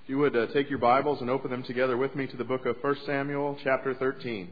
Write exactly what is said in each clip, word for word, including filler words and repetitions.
If you would uh, take your Bibles and open them together with me to the book of First Samuel, chapter thirteen.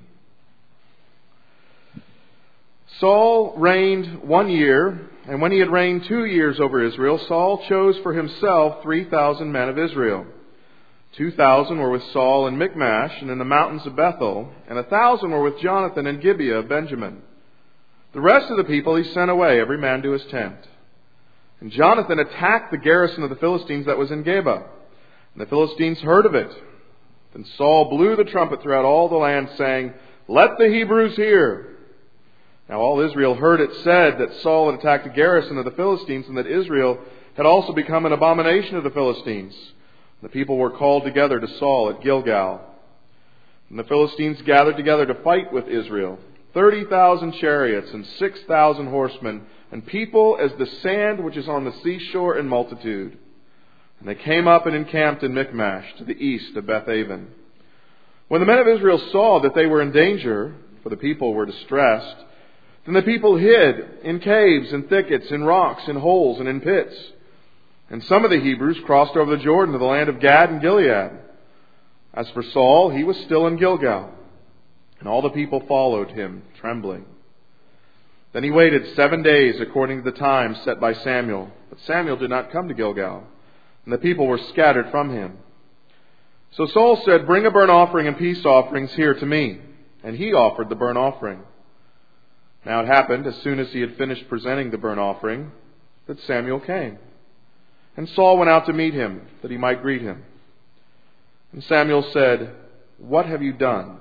Saul reigned one year, and when he had reigned two years over Israel, Saul chose for himself three thousand men of Israel. Two thousand were with Saul in Michmash and in the mountains of Bethel, and a thousand were with Jonathan in Gibeah of Benjamin. The rest of the people he sent away, every man to his tent. And Jonathan attacked the garrison of the Philistines that was in Geba. And the Philistines heard of it. Then Saul blew the trumpet throughout all the land, saying, "Let the Hebrews hear." Now all Israel heard it said that Saul had attacked the garrison of the Philistines, and that Israel had also become an abomination of the Philistines. The people were called together to Saul at Gilgal. And the Philistines gathered together to fight with Israel, thirty thousand chariots and six thousand horsemen, and people as the sand which is on the seashore in multitude. And they came up and encamped in Michmash, to the east of Bethaven. When the men of Israel saw that they were in danger, for the people were distressed, then the people hid in caves and thickets, in rocks, in holes, and in pits. And some of the Hebrews crossed over the Jordan to the land of Gad and Gilead. As for Saul, he was still in Gilgal, and all the people followed him, trembling. Then he waited seven days according to the time set by Samuel, but Samuel did not come to Gilgal, and the people were scattered from him. So Saul said, "Bring a burnt offering and peace offerings here to me." And he offered the burnt offering. Now it happened, as soon as he had finished presenting the burnt offering, that Samuel came. And Saul went out to meet him, that he might greet him. And Samuel said, "What have you done?"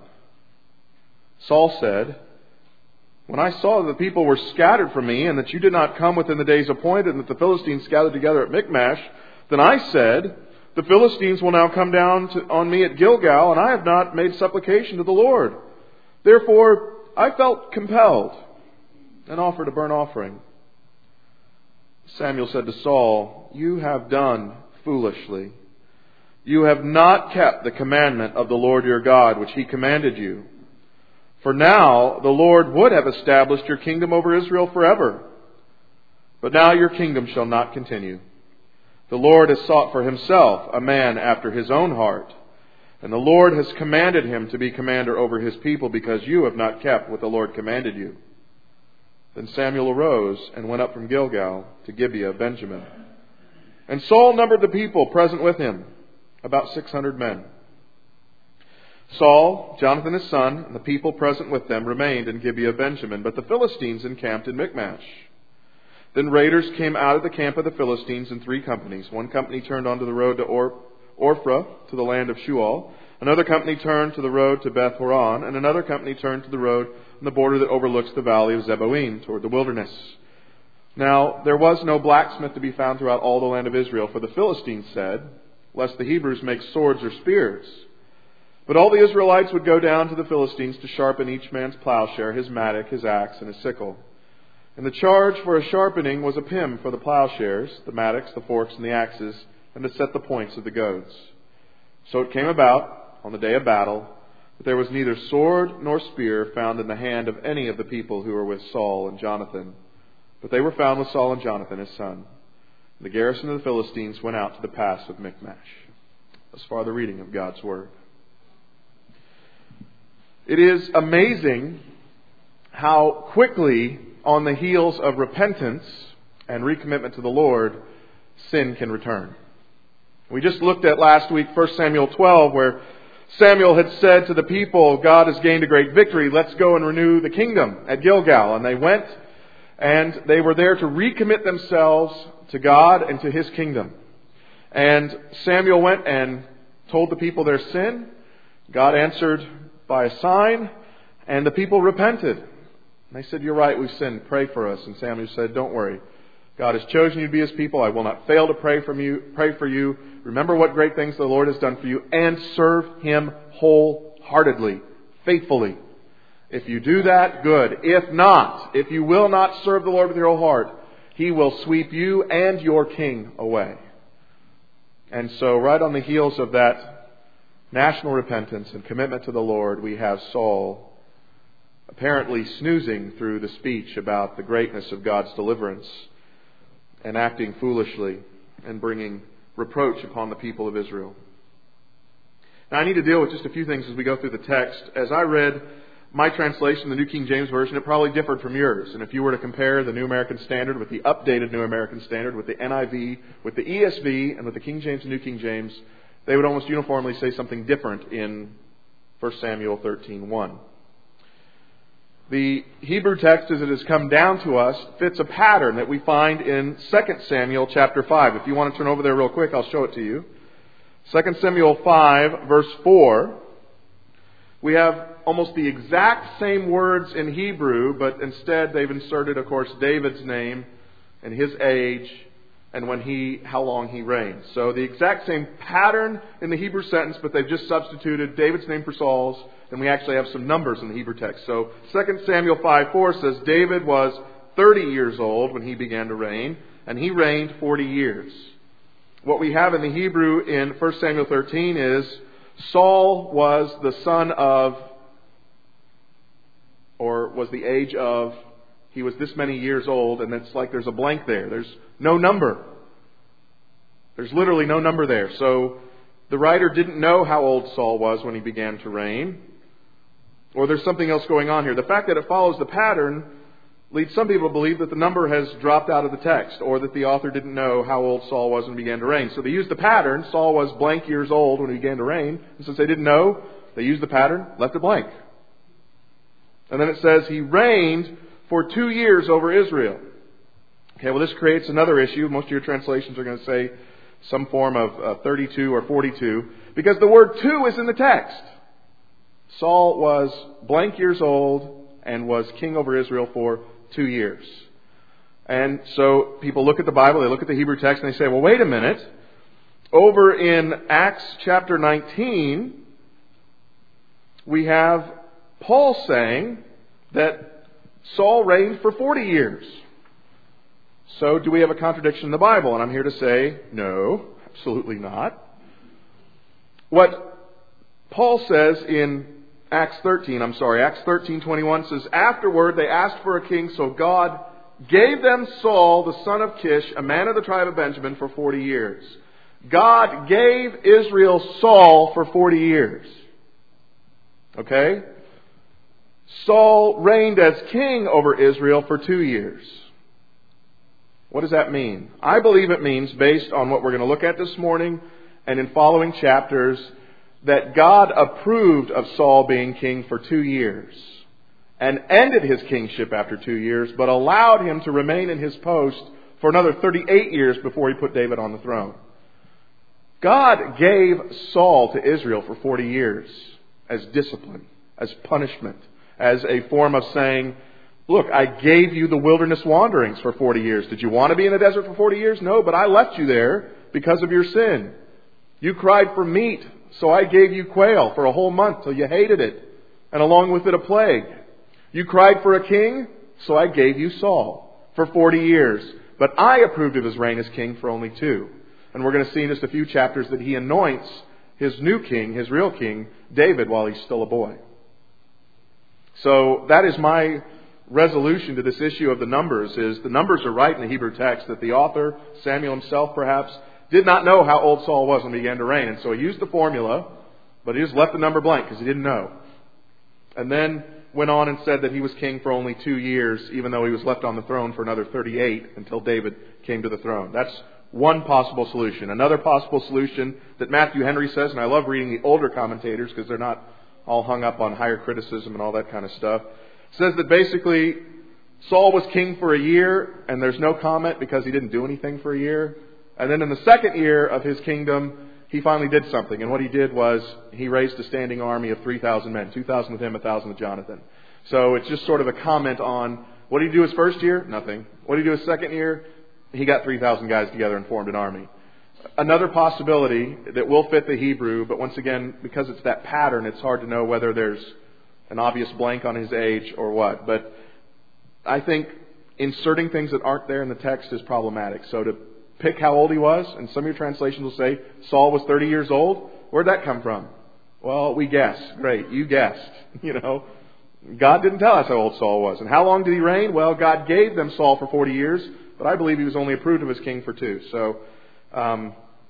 Saul said, "When I saw that the people were scattered from me, and that you did not come within the days appointed, and that the Philistines gathered together at Michmash, then I said, the Philistines will now come down to, on me at Gilgal, and I have not made supplication to the Lord. Therefore I felt compelled, and offered a burnt offering." Samuel said to Saul, "You have done foolishly. You have not kept the commandment of the Lord your God, which he commanded you. For now the Lord would have established your kingdom over Israel forever. But now your kingdom shall not continue. The Lord has sought for himself a man after his own heart, and the Lord has commanded him to be commander over his people, because you have not kept what the Lord commanded you." Then Samuel arose and went up from Gilgal to Gibeah of Benjamin. And Saul numbered the people present with him, about six hundred men. Saul, Jonathan his son, and the people present with them remained in Gibeah of Benjamin, but the Philistines encamped in Michmash. Then raiders came out of the camp of the Philistines in three companies. One company turned onto the road to Or- Orphra, to the land of Shual. Another company turned to the road to Beth Horon, and another company turned to the road on the border that overlooks the valley of Zeboim, toward the wilderness. Now there was no blacksmith to be found throughout all the land of Israel, for the Philistines said, "Lest the Hebrews make swords or spears." But all the Israelites would go down to the Philistines to sharpen each man's plowshare, his mattock, his axe, and his sickle. And the charge for a sharpening was a pim for the plowshares, the mattocks, the forks, and the axes, and to set the points of the goads. So it came about, on the day of battle, that there was neither sword nor spear found in the hand of any of the people who were with Saul and Jonathan. But they were found with Saul and Jonathan his son. And the garrison of the Philistines went out to the pass of Michmash. Thus far the reading of God's Word. It is amazing how quickly, on the heels of repentance and recommitment to the Lord, sin can return. We just looked at last week First Samuel twelve, where Samuel had said to the people, "God has gained a great victory. Let's go and renew the kingdom at Gilgal." And they went, and they were there to recommit themselves to God and to his kingdom. And Samuel went and told the people their sin. God answered by a sign, and the people repented. And they said, "You're right, we've sinned. Pray for us." And Samuel said, "Don't worry. God has chosen you to be his people. I will not fail to pray from you, pray for you. Remember what great things the Lord has done for you, and serve him wholeheartedly, faithfully. If you do that, good. If not, if you will not serve the Lord with your whole heart, he will sweep you and your king away." And so right on the heels of that national repentance and commitment to the Lord, we have Saul apparently snoozing through the speech about the greatness of God's deliverance and acting foolishly and bringing reproach upon the people of Israel. Now, I need to deal with just a few things as we go through the text. As I read my translation, the New King James Version, it probably differed from yours. And if you were to compare the New American Standard with the updated New American Standard, with the N I V, with the E S V, and with the King James and New King James, they would almost uniformly say something different in First Samuel thirteen one. The Hebrew text, as it has come down to us, fits a pattern that we find in Second Samuel chapter five. If you want to turn over there real quick, I'll show it to you. Second Samuel five, verse four. We have almost the exact same words in Hebrew, but instead they've inserted, of course, David's name and his age and when he, how long he reigned. So the exact same pattern in the Hebrew sentence, but they've just substituted David's name for Saul's, and we actually have some numbers in the Hebrew text. So Second Samuel five four says David was thirty years old when he began to reign, and he reigned forty years. What we have in the Hebrew in First Samuel thirteen is Saul was the son of, or was the age of, he was this many years old, and it's like there's a blank there. There's no number. There's literally no number there. So the writer didn't know how old Saul was when he began to reign. Or there's something else going on here. The fact that it follows the pattern leads some people to believe that the number has dropped out of the text, or that the author didn't know how old Saul was when he began to reign. So they used the pattern. Saul was blank years old when he began to reign. And since they didn't know, they used the pattern, left it blank. And then it says he reigned for two years over Israel. Okay, well, this creates another issue. Most of your translations are going to say some form of uh, thirty-two or forty-two, because the word two is in the text. Saul was blank years old and was king over Israel for two years. And so people look at the Bible, they look at the Hebrew text, and they say, well, wait a minute. Over in Acts chapter nineteen, we have Paul saying that Saul reigned for forty years. So do we have a contradiction in the Bible? And I'm here to say, no, absolutely not. What Paul says in Acts thirteen, I'm sorry, Acts thirteen twenty-one says, afterward they asked for a king, so God gave them Saul, the son of Kish, a man of the tribe of Benjamin, for forty years. God gave Israel Saul for forty years. Okay? Saul reigned as king over Israel for two years. What does that mean? I believe it means, based on what we're going to look at this morning and in following chapters, that God approved of Saul being king for two years and ended his kingship after two years, but allowed him to remain in his post for another thirty-eight years before he put David on the throne. God gave Saul to Israel for forty years as discipline, as punishment, as a form of saying, look, I gave you the wilderness wanderings for forty years. Did you want to be in the desert for forty years? No, but I left you there because of your sin. You cried for meat, so I gave you quail for a whole month till you hated it, and along with it a plague. You cried for a king, so I gave you Saul for forty years. But I approved of his reign as king for only two. And we're going to see in just a few chapters that he anoints his new king, his real king, David, while he's still a boy. So that is my resolution to this issue of the numbers, is the numbers are right in the Hebrew text, that the author, Samuel himself perhaps, did not know how old Saul was when he began to reign. And so he used the formula, but he just left the number blank because he didn't know. And then went on and said that he was king for only two years, even though he was left on the throne for another thirty-eight until David came to the throne. That's one possible solution. Another possible solution that Matthew Henry says, and I love reading the older commentators because they're not all hung up on higher criticism and all that kind of stuff, says that basically Saul was king for a year and there's no comment because he didn't do anything for a year. And then in the second year of his kingdom, he finally did something. And what he did was he raised a standing army of three thousand men. two thousand with him, one thousand with Jonathan. So it's just sort of a comment on, what did he do his first year? Nothing. What did he do his second year? He got three thousand guys together and formed an army. Another possibility that will fit the Hebrew, but once again, because it's that pattern, it's hard to know whether there's an obvious blank on his age or what. But I think inserting things that aren't there in the text is problematic. So to pick how old he was, and some of your translations will say Saul was thirty years old. Where'd that come from? Well, we guessed. Great, you guessed. You know, God didn't tell us how old Saul was. And how long did he reign? Well, God gave them Saul for forty years, but I believe he was only approved of as king for two. So um,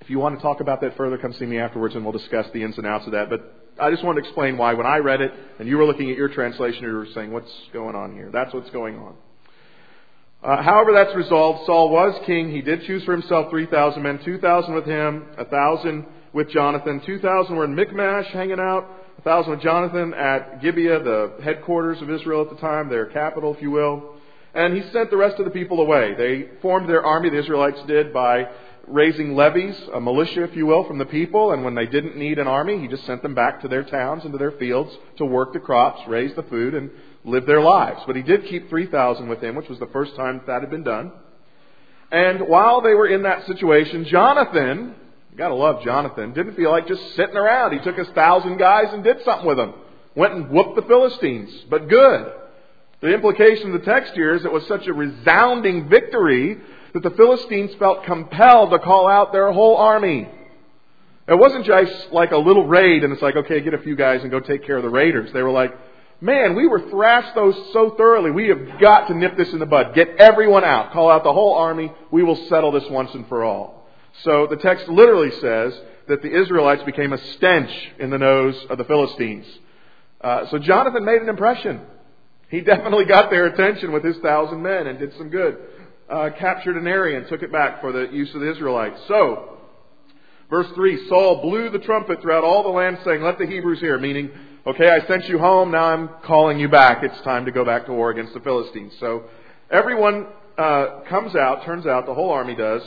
If you want to talk about that further, come see me afterwards and we'll discuss the ins and outs of that. But I just wanted to explain why when I read it and you were looking at your translation, you were saying, what's going on here? That's what's going on. Uh, however, that's resolved. Saul was king. He did choose for himself three thousand men, two thousand with him, one thousand with Jonathan. two thousand were in Michmash hanging out, one thousand with Jonathan at Gibeah, the headquarters of Israel at the time, their capital, if you will. And he sent the rest of the people away. They formed their army, the Israelites did, by raising levies, a militia, if you will, from the people. And when they didn't need an army, he just sent them back to their towns and to their fields to work the crops, raise the food, and live their lives. But he did keep three thousand with him, which was the first time that had been done. And while they were in that situation, Jonathan, you gotta love Jonathan, didn't feel like just sitting around. He took his thousand guys and did something with them. Went and whooped the Philistines. But good. The implication of the text here is it was such a resounding victory that the Philistines felt compelled to call out their whole army. It wasn't just like a little raid and it's like, okay, get a few guys and go take care of the raiders. They were like, man, we were thrashed those so thoroughly. We have got to nip this in the bud. Get everyone out. Call out the whole army. We will settle this once and for all. So the text literally says that the Israelites became a stench in the nose of the Philistines. Uh, so Jonathan made an impression. He definitely got their attention with his thousand men and did some good. Uh, captured an area and took it back for the use of the Israelites. So, verse three, Saul blew the trumpet throughout all the land saying, let the Hebrews hear. Meaning, okay, I sent you home, now I'm calling you back. It's time to go back to war against the Philistines. So, everyone uh, comes out, turns out, the whole army does.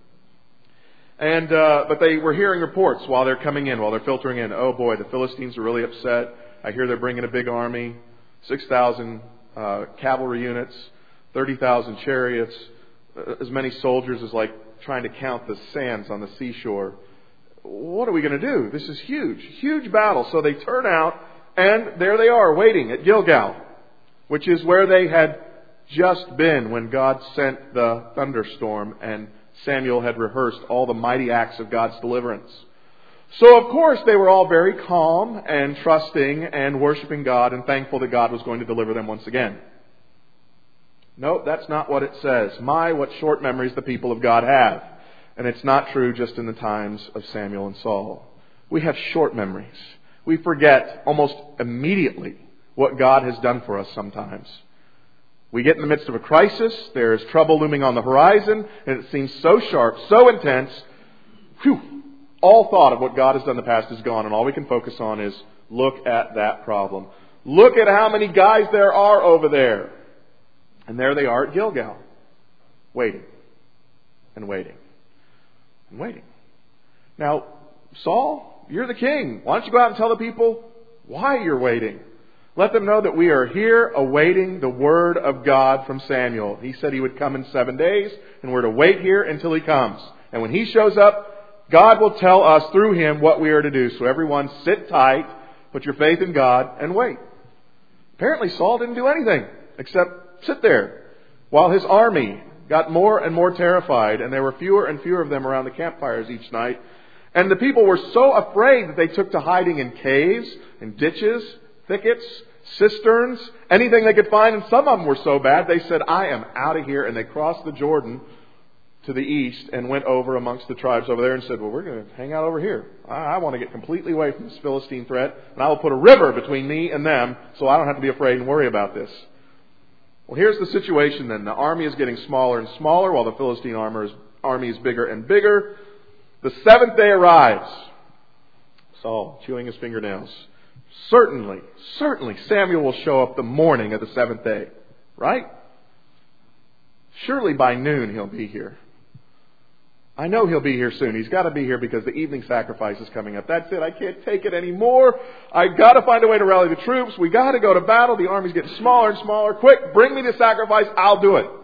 And uh, but they were hearing reports while they're coming in, while they're filtering in. Oh boy, the Philistines are really upset. I hear they're bringing a big army. six thousand uh, cavalry units, thirty thousand chariots, as many soldiers as like trying to count the sands on the seashore. What are we going to do? This is huge, huge battle. So they turn out, and there they are waiting at Gilgal, which is where they had just been when God sent the thunderstorm and Samuel had rehearsed all the mighty acts of God's deliverance. So, of course, they were all very calm and trusting and worshiping God and thankful that God was going to deliver them once again. No, that's not what it says. My, what short memories the people of God have. And it's not true just in the times of Samuel and Saul. We have short memories. We forget almost immediately what God has done for us sometimes. We get in the midst of a crisis. There is trouble looming on the horizon. And it seems so sharp, so intense. Whew. All thought of what God has done in the past is gone. And all we can focus on is look at that problem. Look at how many guys there are over there. And there they are at Gilgal. Waiting. And waiting. And waiting. Now, Saul, you're the king. Why don't you go out and tell the people why you're waiting? Let them know that we are here awaiting the word of God from Samuel. He said he would come in seven days, and we're to wait here until he comes. And when he shows up, God will tell us through him what we are to do. So everyone sit tight, put your faith in God, and wait. Apparently Saul didn't do anything except sit there while his army got more and more terrified, and there were fewer and fewer of them around the campfires each night. And the people were so afraid that they took to hiding in caves, in ditches, thickets, cisterns, anything they could find. And some of them were so bad, they said, I am out of here. And they crossed the Jordan to the east and went over amongst the tribes over there and said, well, we're going to hang out over here. I, I want to get completely away from this Philistine threat, and I will put a river between me and them so I don't have to be afraid and worry about this. Well, here's the situation then. The army is getting smaller and smaller while the Philistine army is bigger and bigger. The seventh day arrives. Saul chewing his fingernails. Certainly, certainly Samuel will show up the morning of the seventh day. Right? Surely by noon he'll be here. I know he'll be here soon. He's got to be here because the evening sacrifice is coming up. That's it. I can't take it anymore. I've got to find a way to rally the troops. We got to go to battle. The army's getting smaller and smaller. Quick, bring me the sacrifice. I'll do it.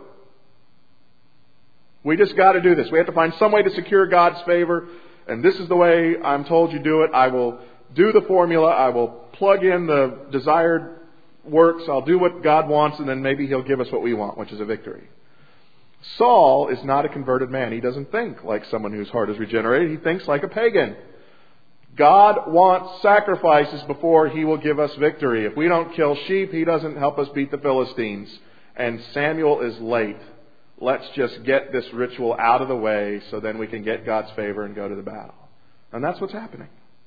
We just got to do this. We have to find some way to secure God's favor. And this is the way I'm told you do it. I will do the formula. I will plug in the desired works. I'll do what God wants, and then maybe he'll give us what we want, which is a victory. Saul is not a converted man. He doesn't think like someone whose heart is regenerated. He thinks like a pagan. God wants sacrifices before he will give us victory. If we don't kill sheep, he doesn't help us beat the Philistines. And Samuel is late. let's just get this ritual out of the way so then we can get God's favor and go to the battle. And that's what's happening.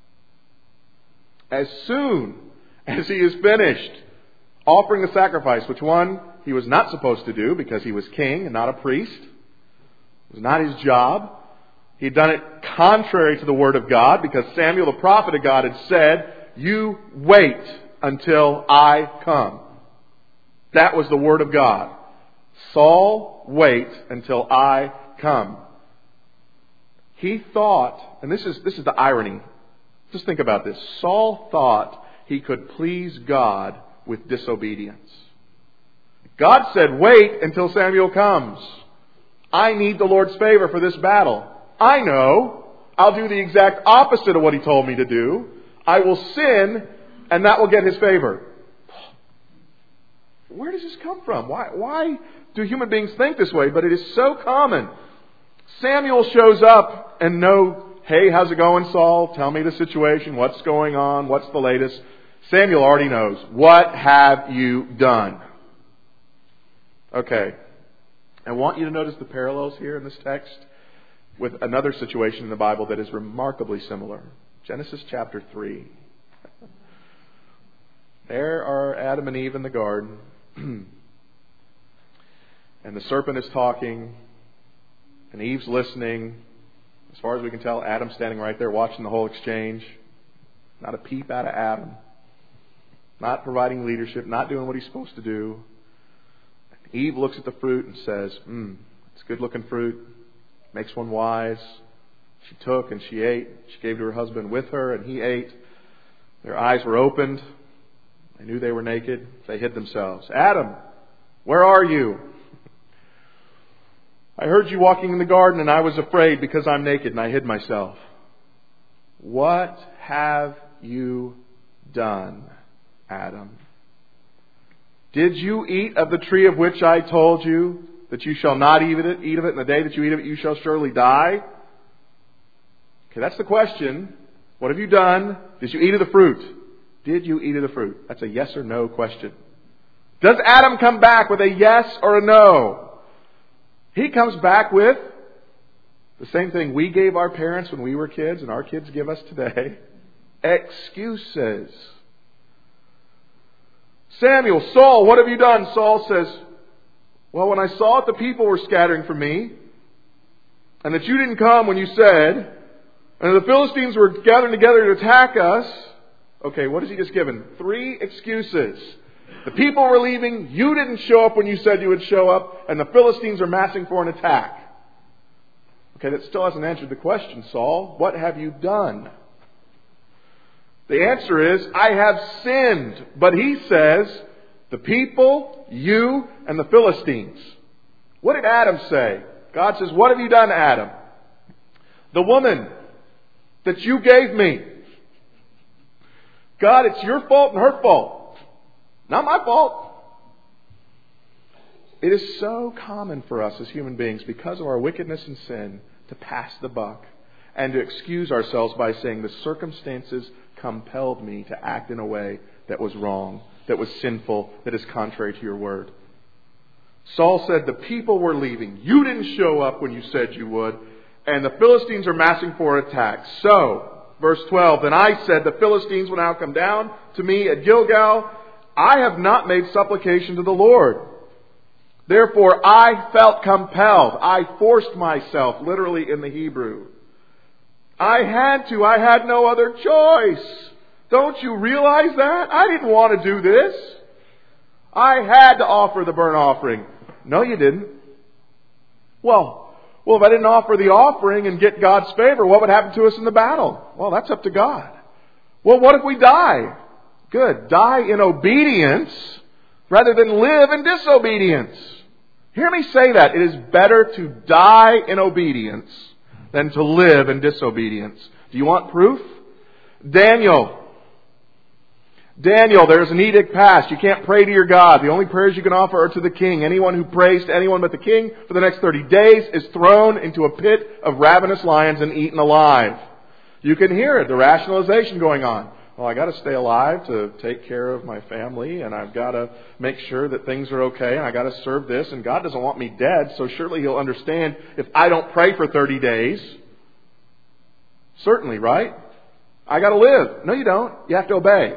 As soon as he is finished offering the sacrifice, which one he was not supposed to do because he was king and not a priest. It was not his job. He'd done it contrary to the word of God because Samuel, the prophet of God, had said, "You wait until I come." That was the word of God. Saul, wait until I come. He thought, and this is this is the irony. Just think about this. Saul thought he could please God with disobedience. God said, "Wait until Samuel comes. I need the Lord's favor for this battle. I know I'll do the exact opposite of what He told me to do. I will sin, and that will get His favor." Where does this come from? Why, why do human beings think this way? But it is so common. Samuel shows up and no, "Hey, how's it going, Saul? Tell me the situation. What's going on? What's the latest?" Samuel already knows. "What have you done?" Okay. I want you to notice the parallels here in this text with another situation in the Bible that is remarkably similar. Genesis chapter three. There are Adam and Eve in the garden. And the serpent is talking. And Eve's listening. As far as we can tell, Adam's standing right there watching the whole exchange. Not a peep out of Adam. Not providing leadership. Not doing what he's supposed to do. Eve looks at the fruit and says, "Hmm, it's good looking fruit. Makes one wise." She took and she ate. She gave to her husband with her and he ate. Their eyes were opened. They knew they were naked. They hid themselves. "Adam, where are you? I heard you walking in the garden and I was afraid because I'm naked and I hid myself." What have you done, Adam? Did you eat of the tree of which I told you that you shall not eat of it, eat of it, and the day that you eat of it you shall surely die? Okay, that's the question. What have you done? Did you eat of the fruit? Did you eat of the fruit? That's a yes or no question. Does Adam come back with a yes or a no? He comes back with the same thing we gave our parents when we were kids and our kids give us today. Excuses. "Samuel, Saul, what have you done?" Saul says, "Well, when I saw that the people were scattering from me, and that you didn't come when you said, and the Philistines were gathering together to attack us." Okay, what has he just given? Three excuses. The people were leaving, you didn't show up when you said you would show up, and the Philistines are massing for an attack. Okay, that still hasn't answered the question, Saul. What have you done? The answer is, "I have sinned." But he says, the people, you, and the Philistines. What did Adam say? God says, "What have you done, Adam?" "The woman that you gave me." God, it's your fault and her fault. Not my fault. It is so common for us as human beings, because of our wickedness and sin, to pass the buck and to excuse ourselves by saying the circumstances compelled me to act in a way that was wrong, that was sinful, that is contrary to your word. Saul said the people were leaving. You didn't show up when you said you would. And the Philistines are massing for attack. So, verse twelve, "Then I said, the Philistines will now come down to me at Gilgal. I have not made supplication to the Lord. Therefore I felt compelled." I forced myself, literally in the Hebrew. I had to. I had no other choice. Don't you realize that? I didn't want to do this. I had to offer the burnt offering. "No, you didn't." Well, well, if I didn't offer the offering and get God's favor, what would happen to us in the battle? Well, that's up to God. Well, what if we die? Good. Die in obedience rather than live in disobedience. Hear me say that. It is better to die in obedience than to live in disobedience. Do you want proof? Daniel. Daniel, there's an edict passed. You can't pray to your God. The only prayers you can offer are to the king. Anyone who prays to anyone but the king for the next thirty days is thrown into a pit of ravenous lions and eaten alive. You can hear it, the rationalization going on. Well, I got to stay alive to take care of my family, and I've got to make sure that things are okay, and I got to serve this, and God doesn't want me dead, so surely He'll understand if I don't pray for thirty days. Certainly, right? I got to live. No, you don't. You have to obey.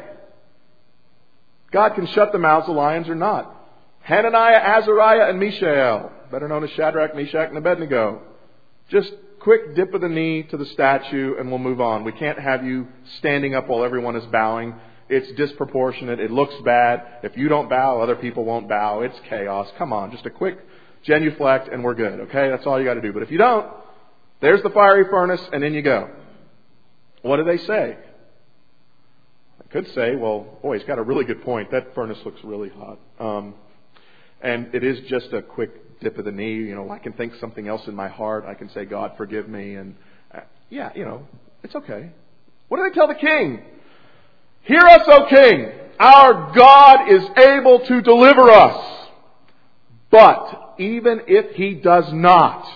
God can shut the mouths of lions or not. Hananiah, Azariah, and Mishael, better known as Shadrach, Meshach, and Abednego. Just quick dip of the knee to the statue and we'll move on. We can't have you standing up while everyone is bowing. It's disproportionate. It looks bad. If you don't bow, other people won't bow. It's chaos. Come on, just a quick genuflect and we're good. Okay, that's all you got to do. But if you don't, there's the fiery furnace and in you go. What do they say? I could say, well, boy, he's got a really good point. That furnace looks really hot. Um, and it is just a quick dip of the knee. You know, I can think something else in my heart. I can say, God, forgive me. And uh, yeah, you know, it's okay. What do they tell the king? Hear us, O king. Our God is able to deliver us. But even if He does not,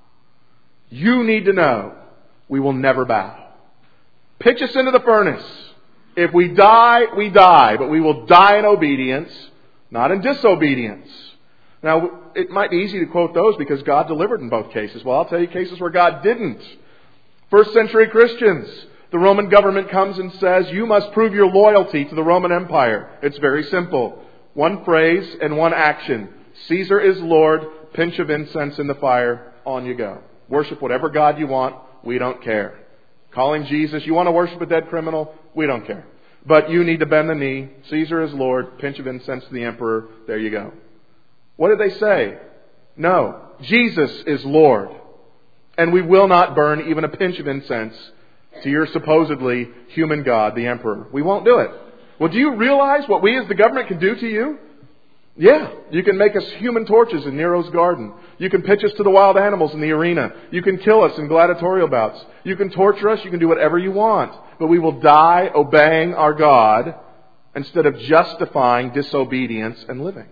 you need to know we will never bow. Pitch us into the furnace. If we die, we die. But we will die in obedience, not in disobedience. Now, it might be easy to quote those because God delivered in both cases. Well, I'll tell you cases where God didn't. First century Christians, the Roman government comes and says, you must prove your loyalty to the Roman Empire. It's very simple. One phrase and one action. Caesar is Lord. Pinch of incense in the fire. On you go. Worship whatever God you want. We don't care. Calling Jesus, you want to worship a dead criminal? We don't care. But you need to bend the knee. Caesar is Lord. Pinch of incense to the emperor. There you go. What did they say? No. Jesus is Lord. And we will not burn even a pinch of incense to your supposedly human God, the emperor. We won't do it. Well, do you realize what we as the government can do to you? Yeah. You can make us human torches in Nero's garden. You can pitch us to the wild animals in the arena. You can kill us in gladiatorial bouts. You can torture us. You can do whatever you want. But we will die obeying our God instead of justifying disobedience and living.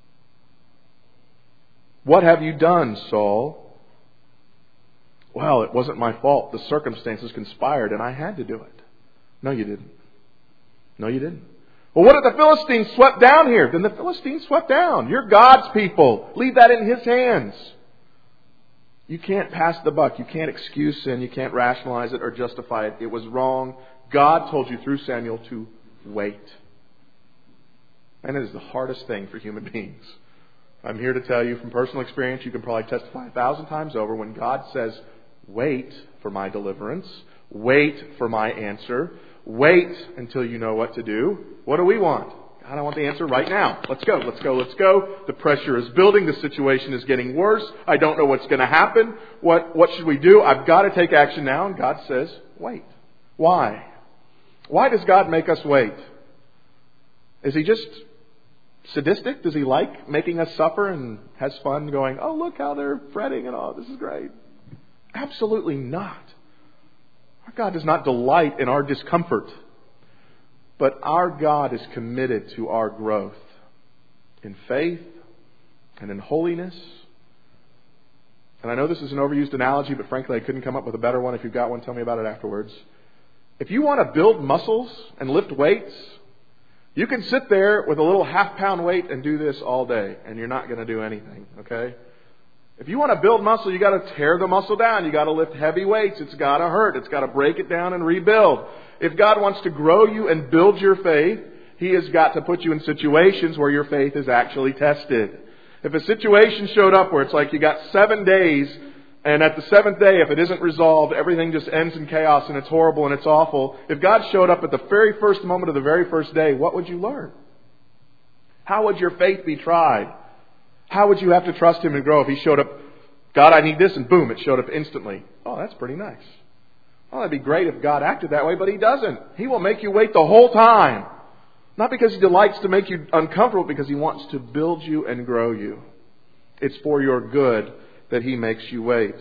What have you done, Saul? Well, it wasn't my fault. The circumstances conspired and I had to do it. No, you didn't. No, you didn't. Well, what if the Philistines swept down here? Then the Philistines swept down. You're God's people. Leave that in His hands. You can't pass the buck. You can't excuse sin. You can't rationalize it or justify it. It was wrong. God told you through Samuel to wait. And it is the hardest thing for human beings. I'm here to tell you from personal experience, you can probably testify a thousand times over, when God says, wait for my deliverance, wait for my answer, wait until you know what to do. What do we want? God, I want the answer right now. Let's go, let's go, let's go. The pressure is building. The situation is getting worse. I don't know what's going to happen. What, what should we do? I've got to take action now. And God says, wait. Why? Why does God make us wait? Is He just sadistic? Does He like making us suffer and has fun going, oh, look how they're fretting and all, this is great? Absolutely not. Our God does not delight in our discomfort. But our God is committed to our growth in faith and in holiness. And I know this is an overused analogy, but frankly I couldn't come up with a better one. If you've got one, tell me about it afterwards. If you want to build muscles and lift weights, you can sit there with a little half pound weight and do this all day and you're not going to do anything, okay? If you want to build muscle, you got to tear the muscle down. You got to lift heavy weights. It's got to hurt. It's got to break it down and rebuild. If God wants to grow you and build your faith, He has got to put you in situations where your faith is actually tested. If a situation showed up where it's like you got seven days and at the seventh day, if it isn't resolved, everything just ends in chaos and it's horrible and it's awful. If God showed up at the very first moment of the very first day, what would you learn? How would your faith be tried? How would you have to trust Him and grow if He showed up, God, I need this, and boom, it showed up instantly? Oh, that's pretty nice. Well, that'd be great if God acted that way, but He doesn't. He will make you wait the whole time. Not because He delights to make you uncomfortable, because He wants to build you and grow you. It's for your good that He makes you wait.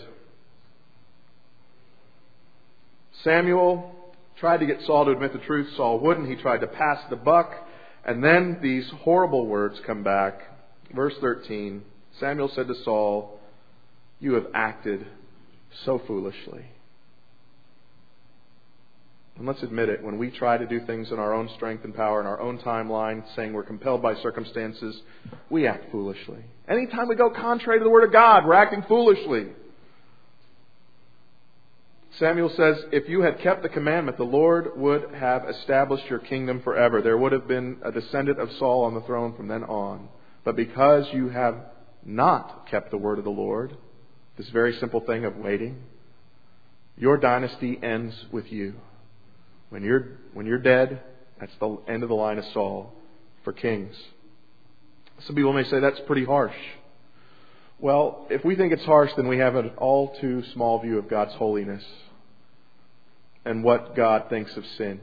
Samuel tried to get Saul to admit the truth. Saul wouldn't. He tried to pass the buck. And then these horrible words come back. Verse thirteen, Samuel said to Saul, you have acted so foolishly. And let's admit it, when we try to do things in our own strength and power, in our own timeline, saying we're compelled by circumstances, we act foolishly. Anytime we go contrary to the Word of God, we're acting foolishly. Samuel says, if you had kept the commandment, the Lord would have established your kingdom forever. There would have been a descendant of Saul on the throne from then on. But because you have not kept the word of the Lord, this very simple thing of waiting, your dynasty ends with you. When you're, when you're dead, that's the end of the line of Saul for kings. Some people may say that's pretty harsh. Well, if we think it's harsh, then we have an all too small view of God's holiness and what God thinks of sin.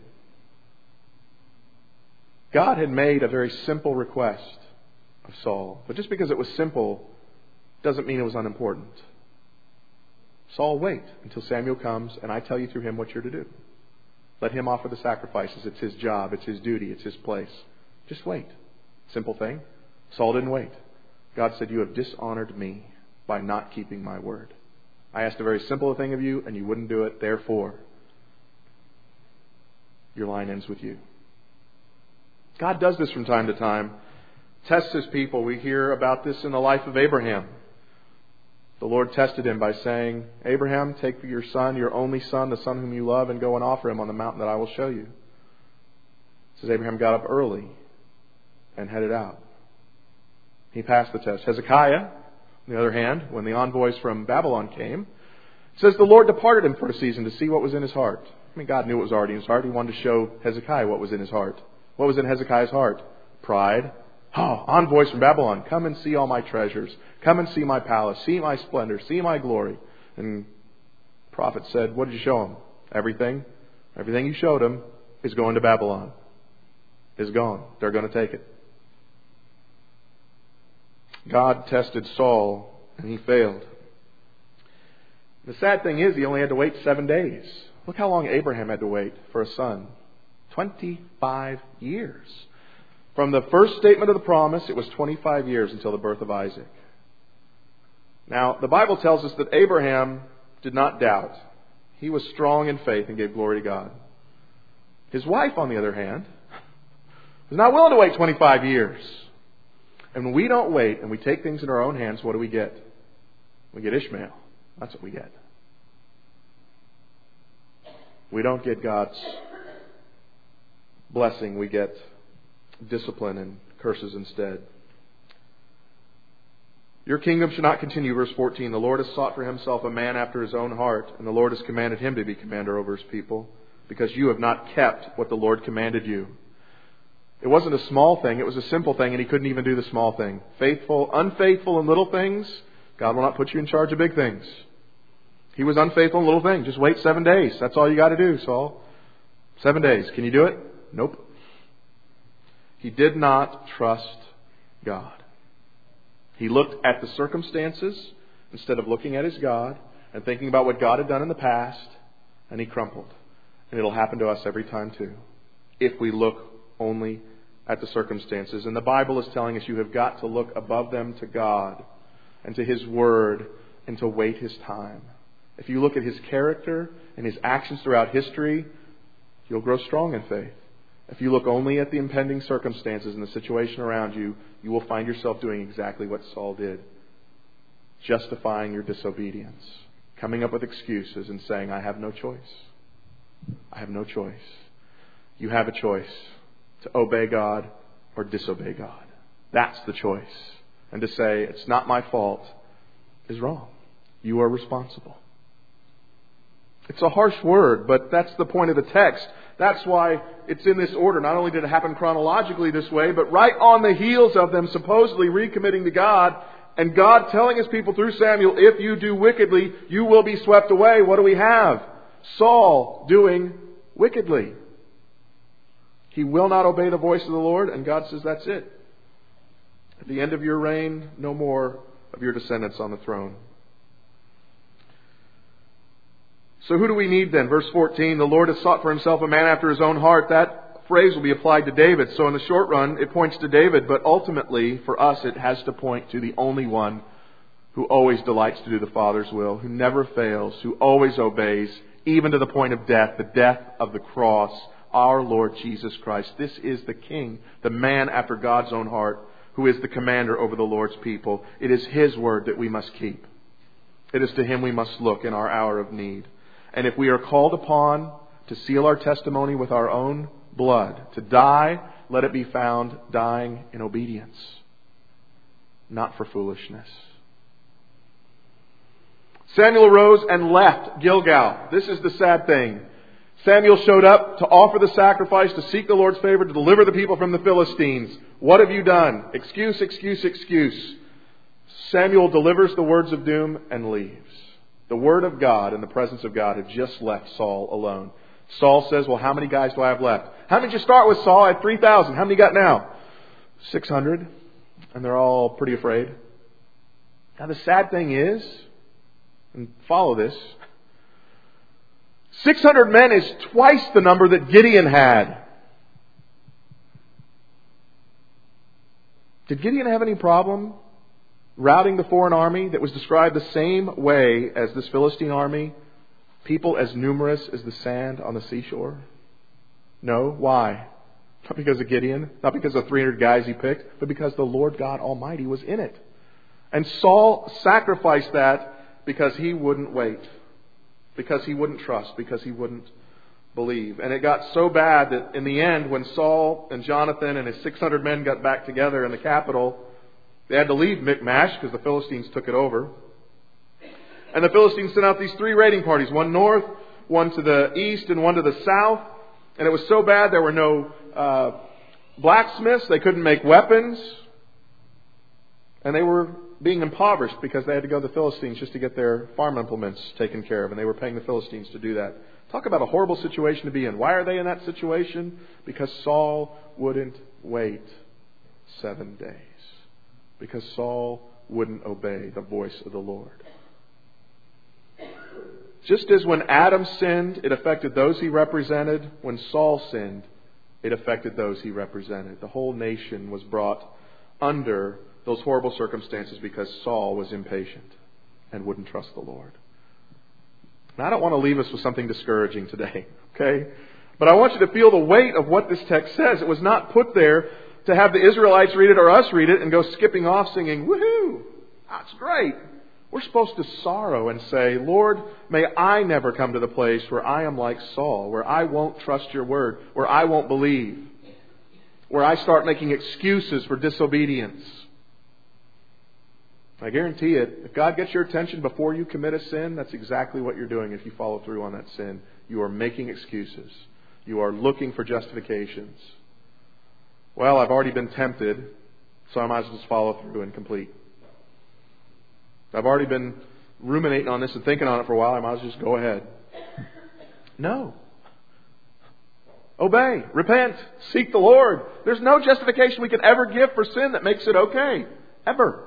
God had made a very simple request of Saul, but just because it was simple doesn't mean it was unimportant. Saul, wait until Samuel comes and I tell you through him what you're to do. Let him offer the sacrifices. It's his job. It's his duty. It's his place. Just wait. Simple thing. Saul didn't wait. God said, you have dishonored me by not keeping my word. I asked a very simple thing of you and you wouldn't do it. Therefore, your line ends with you. God does this from time to time. Tests His people. We hear about this in the life of Abraham. The Lord tested him by saying, Abraham, take your son, your only son, the son whom you love, and go and offer him on the mountain that I will show you. It says Abraham got up early and headed out. He passed the test. Hezekiah, on the other hand, when the envoys from Babylon came, it says the Lord departed him for a season to see what was in his heart. I mean, God knew what was already in his heart. He wanted to show Hezekiah what was in his heart. What was in Hezekiah's heart? Pride. Oh, envoys from Babylon, come and see all my treasures. Come and see my palace. See my splendor. See my glory. And the prophet said, what did you show him? Everything. Everything you showed him is going to Babylon. Is gone. They're going to take it. God tested Saul and he failed. The sad thing is he only had to wait seven days. Look how long Abraham had to wait for a son. twenty-five years. From the first statement of the promise, it was twenty-five years until the birth of Isaac. Now, the Bible tells us that Abraham did not doubt. He was strong in faith and gave glory to God. His wife, on the other hand, was not willing to wait twenty-five years. And when we don't wait and we take things in our own hands, what do we get? We get Ishmael. That's what we get. We don't get God's blessing. We get discipline and curses instead. Your kingdom should not continue, verse fourteen. The Lord has sought for himself a man after his own heart, and the Lord has commanded him to be commander over his people, because you have not kept what the Lord commanded you. It wasn't a small thing, it was a simple thing, and he couldn't even do the small thing. Faithful, unfaithful in little things, God will not put you in charge of big things. He was unfaithful in little things. Just wait seven days. That's all you got to do, Saul. Seven days. Can you do it? Nope. He did not trust God. He looked at the circumstances instead of looking at his God and thinking about what God had done in the past, and he crumpled. And it'll happen to us every time too, if we look only at the circumstances. And the Bible is telling us you have got to look above them to God and to His Word and to wait His time. If you look at His character and His actions throughout history, you'll grow strong in faith. If you look only at the impending circumstances and the situation around you, you will find yourself doing exactly what Saul did. Justifying your disobedience. Coming up with excuses and saying, I have no choice. I have no choice. You have a choice to obey God or disobey God. That's the choice. And to say, it's not my fault, is wrong. You are responsible. It's a harsh word, but that's the point of the text. That's why it's in this order. Not only did it happen chronologically this way, but right on the heels of them supposedly recommitting to God, and God telling His people through Samuel, if you do wickedly, you will be swept away. What do we have? Saul doing wickedly. He will not obey the voice of the Lord, and God says that's it. At the end of your reign, no more of your descendants on the throne. So who do we need then? Verse fourteen, the Lord has sought for Himself a man after His own heart. That phrase will be applied to David. So in the short run, it points to David, but ultimately, for us, it has to point to the only one who always delights to do the Father's will, who never fails, who always obeys, even to the point of death, the death of the cross, our Lord Jesus Christ. This is the King, the man after God's own heart, who is the commander over the Lord's people. It is His word that we must keep. It is to Him we must look in our hour of need. And if we are called upon to seal our testimony with our own blood, to die, let it be found dying in obedience, not for foolishness. Samuel arose and left Gilgal. This is the sad thing. Samuel showed up to offer the sacrifice, to seek the Lord's favor, to deliver the people from the Philistines. What have you done? Excuse, excuse, excuse. Samuel delivers the words of doom and leaves. The word of God and the presence of God have just left Saul alone. Saul says, well, how many guys do I have left? How many did you start with, Saul? I had three thousand. How many you got now? six hundred. And they're all pretty afraid. Now the sad thing is, and follow this, six hundred men is twice the number that Gideon had. Did Gideon have any problem routing the foreign army that was described the same way as this Philistine army? People as numerous as the sand on the seashore? No. Why? Not because of Gideon, not because of three hundred guys he picked, but because the Lord God Almighty was in it. And Saul sacrificed that because he wouldn't wait, because he wouldn't trust, because he wouldn't believe. And it got so bad that in the end, when Saul and Jonathan and his six hundred men got back together in the capital, they had to leave Michmash because the Philistines took it over. And the Philistines sent out these three raiding parties, one north, one to the east, and one to the south. And it was so bad there were no uh, blacksmiths. They couldn't make weapons. And they were being impoverished because they had to go to the Philistines just to get their farm implements taken care of. And they were paying the Philistines to do that. Talk about a horrible situation to be in. Why are they in that situation? Because Saul wouldn't wait seven days. Because Saul wouldn't obey the voice of the Lord. Just as when Adam sinned, it affected those he represented, when Saul sinned, it affected those he represented. The whole nation was brought under those horrible circumstances because Saul was impatient and wouldn't trust the Lord. Now, I don't want to leave us with something discouraging today, okay? But I want you to feel the weight of what this text says. It was not put there to have the Israelites read it or us read it and go skipping off singing, woohoo, that's great. We're supposed to sorrow and say, Lord, may I never come to the place where I am like Saul, where I won't trust your word, where I won't believe, where I start making excuses for disobedience. I guarantee it, if God gets your attention before you commit a sin, that's exactly what you're doing if you follow through on that sin. You are making excuses. You are looking for justifications. Well, I've already been tempted, so I might as well just follow through and complete. I've already been ruminating on this and thinking on it for a while. I might as well just go ahead. No. Obey. Repent. Seek the Lord. There's no justification we can ever give for sin that makes it okay. Ever.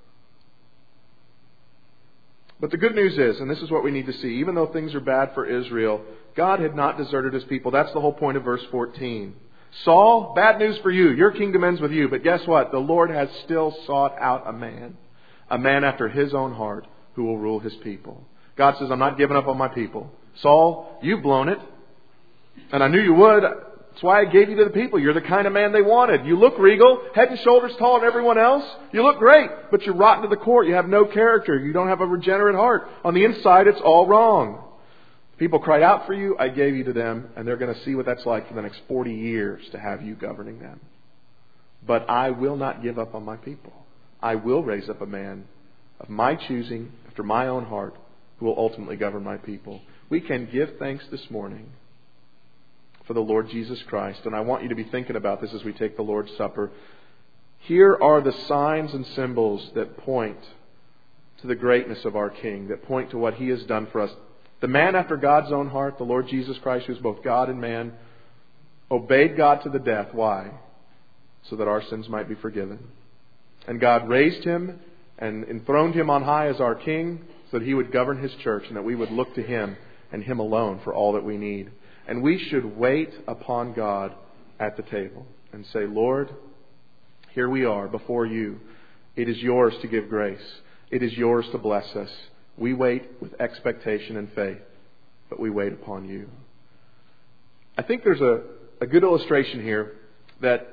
But the good news is, and this is what we need to see, even though things are bad for Israel, God had not deserted His people. That's the whole point of verse fourteen. Saul, bad news for you. Your kingdom ends with you. But guess what? The Lord has still sought out a man. A man after His own heart who will rule His people. God says, I'm not giving up on my people. Saul, you've blown it. And I knew you would. That's why I gave you to the people. You're the kind of man they wanted. You look regal, head and shoulders taller than everyone else. You look great, but you're rotten to the core. You have no character. You don't have a regenerate heart. On the inside, it's all wrong. People cried out for you. I gave you to them. And they're going to see what that's like for the next forty years to have you governing them. But I will not give up on my people. I will raise up a man of my choosing, after my own heart, who will ultimately govern my people. We can give thanks this morning for the Lord Jesus Christ. And I want you to be thinking about this as we take the Lord's Supper. Here are the signs and symbols that point to the greatness of our King, that point to what He has done for us. The man after God's own heart, the Lord Jesus Christ, who is both God and man, obeyed God to the death. Why? So that our sins might be forgiven. And God raised Him and enthroned Him on high as our King so that He would govern His church and that we would look to Him and Him alone for all that we need. And we should wait upon God at the table and say, Lord, here we are before You. It is Yours to give grace. It is Yours to bless us. We wait with expectation and faith. but we wait upon you. I think there's a, a good illustration here that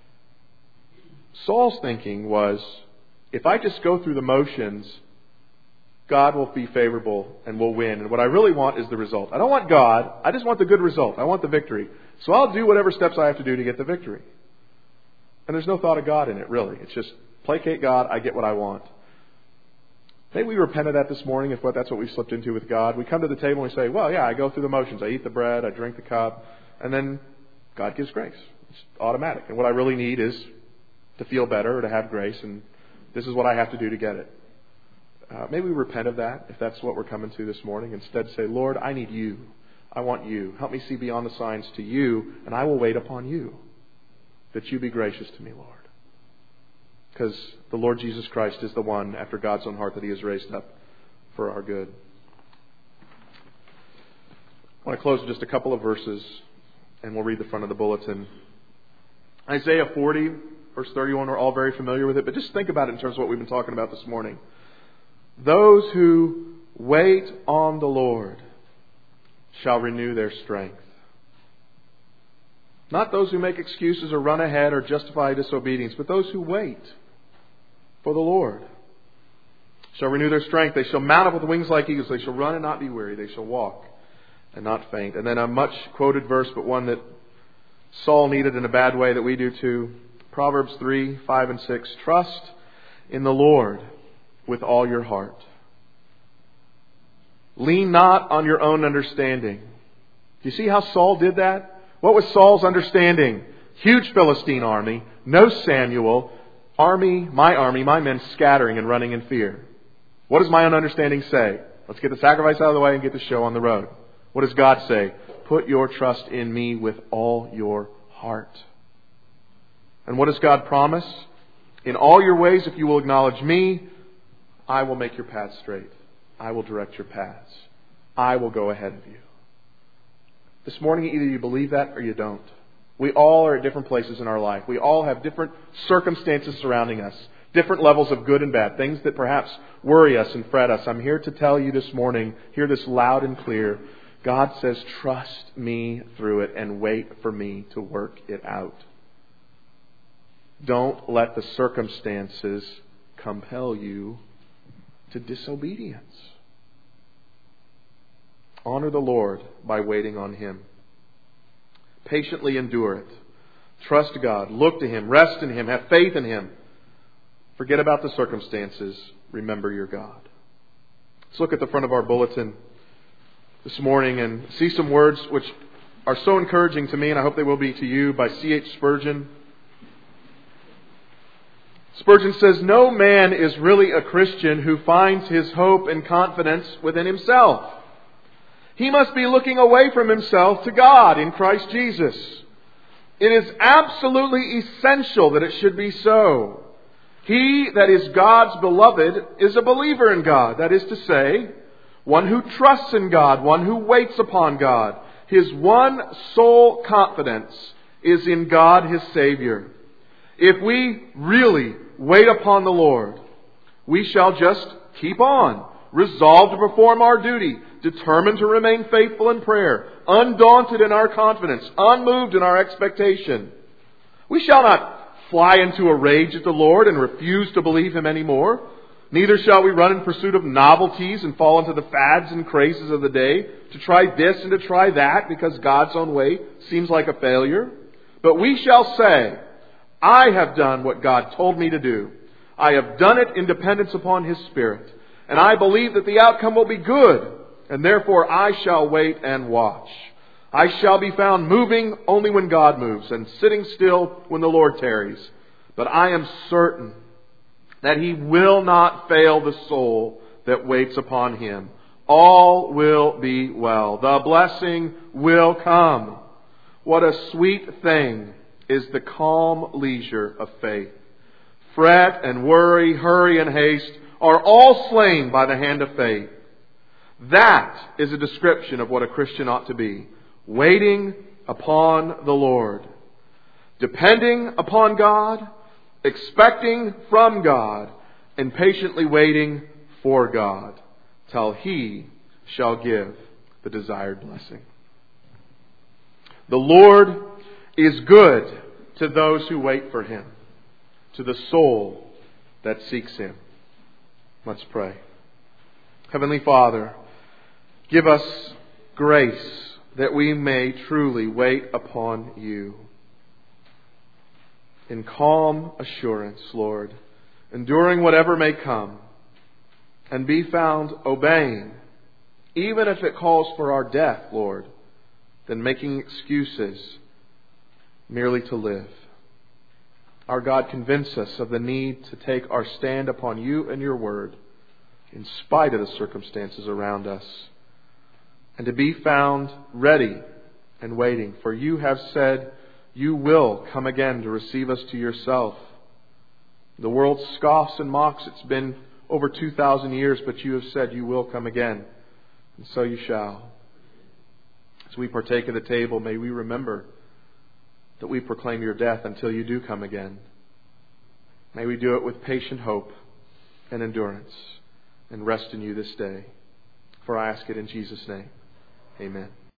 Saul's thinking was, if I just go through the motions, God will be favorable and we'll win. And what I really want is the result. I don't want God. I just want the good result. I want the victory. So I'll do whatever steps I have to do to get the victory. And there's no thought of God in it, really. It's just placate God. I get what I want. Maybe we repent of that this morning if that's what we slipped into with God. We come to the table and we say, well, yeah, I go through the motions. I eat the bread. I drink the cup. And then God gives grace. It's automatic. And what I really need is to feel better or to have grace. And this is what I have to do to get it. Uh, maybe we repent of that if that's what we're coming to this morning. Instead say, Lord, I need you. I want you. Help me see beyond the signs to you, and I will wait upon you. That you be gracious to me, Lord. Because the Lord Jesus Christ is the one after God's own heart that He has raised up for our good. I want to close with just a couple of verses, and we'll read the front of the bulletin. Isaiah forty, verse thirty-one, we're all very familiar with it, but just think about it in terms of what we've been talking about this morning. Those who wait on the Lord shall renew their strength. Not those who make excuses or run ahead or justify disobedience, but those who wait for the Lord shall renew their strength. They shall mount up with wings like eagles. They shall run and not be weary. They shall walk and not faint. And then a much quoted verse, but one that Saul needed in a bad way that we do too. Proverbs three, five and six. Trust in the Lord with all your heart. Lean not on your own understanding. Do you see how Saul did that? What was Saul's understanding? Huge Philistine army, no Samuel, army, my army, my men scattering and running in fear. What does my own understanding say? Let's get the sacrifice out of the way and get the show on the road. What does God say? Put your trust in me with all your heart. And what does God promise? In all your ways, if you will acknowledge me, I will make your paths straight. I will direct your paths. I will go ahead of you. This morning, either you believe that or you don't. We all are at different places in our life. We all have different circumstances surrounding us. Different levels of good and bad. Things that perhaps worry us and fret us. I'm here to tell you this morning, hear this loud and clear. God says, trust me through it and wait for me to work it out. Don't let the circumstances compel you to disobedience. Honor the Lord by waiting on Him. Patiently endure it. Trust God. Look to Him. Rest in Him. Have faith in Him. Forget about the circumstances. Remember your God. Let's look at the front of our bulletin this morning and see some words which are so encouraging to me, and I hope they will be to you, by C H Spurgeon. Spurgeon says, no man is really a Christian who finds his hope and confidence within himself. He must be looking away from himself to God in Christ Jesus. It is absolutely essential that it should be so. He that is God's beloved is a believer in God. That is to say, one who trusts in God, one who waits upon God. His one sole confidence is in God, His Savior. If we really wait upon the Lord, we shall just keep on, resolved to perform our duty, determined to remain faithful in prayer, undaunted in our confidence, unmoved in our expectation. We shall not fly into a rage at the Lord and refuse to believe Him anymore. Neither shall we run in pursuit of novelties and fall into the fads and crazes of the day, to try this and to try that because God's own way seems like a failure. But we shall say, I have done what God told me to do. I have done it in dependence upon His Spirit. And I believe that the outcome will be good. And therefore I shall wait and watch. I shall be found moving only when God moves, and sitting still when the Lord tarries. But I am certain that He will not fail the soul that waits upon Him. All will be well. The blessing will come. What a sweet thing is the calm leisure of faith. Fret and worry, hurry and haste are all slain by the hand of faith. That is a description of what a Christian ought to be. Waiting upon the Lord. Depending upon God, expecting from God, and patiently waiting for God, till He shall give the desired blessing. The Lord is good to those who wait for Him, to the soul that seeks Him. Let's pray. Heavenly Father, give us grace that we may truly wait upon You. In calm assurance, Lord, enduring whatever may come, and be found obeying, even if it calls for our death, Lord, than making excuses merely to live. Our God, convince us of the need to take our stand upon You and Your Word, in spite of the circumstances around us, and to be found ready and waiting. For You have said You will come again to receive us to Yourself. The world scoffs and mocks. It's been over two thousand years, but You have said You will come again. And so You shall. As we partake of the table, may we remember that we proclaim Your death until You do come again. May we do it with patient hope and endurance, and rest in You this day. For I ask it in Jesus' name. Amen.